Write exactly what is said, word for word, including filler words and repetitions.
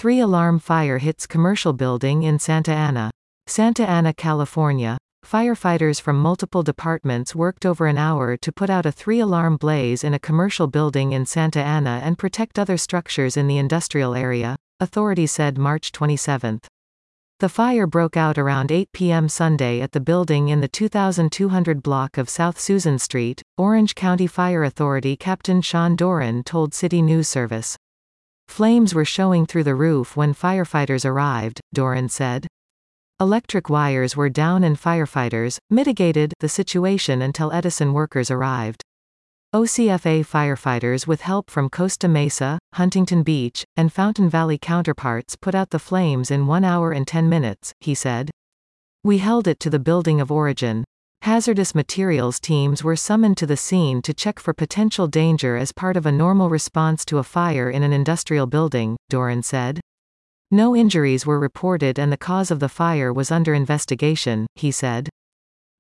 Three-alarm fire hits commercial building in Santa Ana. Santa Ana, California. Firefighters from multiple departments worked over an hour to put out a three-alarm blaze in a commercial building in Santa Ana and protect other structures in the industrial area, authorities said March twenty-seventh. The fire broke out around eight p m Sunday at the building in the two thousand two hundred block of South Susan Street, Orange County Fire Authority Captain Sean Doran told City News Service. Flames were showing through the roof when firefighters arrived, Doran said. Electric wires were down and firefighters mitigated the situation until Edison workers arrived. O C F A firefighters with help from Costa Mesa, Huntington Beach, and Fountain Valley counterparts put out the flames in one hour and ten minutes, he said. We held it to the building of origin. Hazardous materials teams were summoned to the scene to check for potential danger as part of a normal response to a fire in an industrial building, Doran said. No injuries were reported and the cause of the fire was under investigation, he said.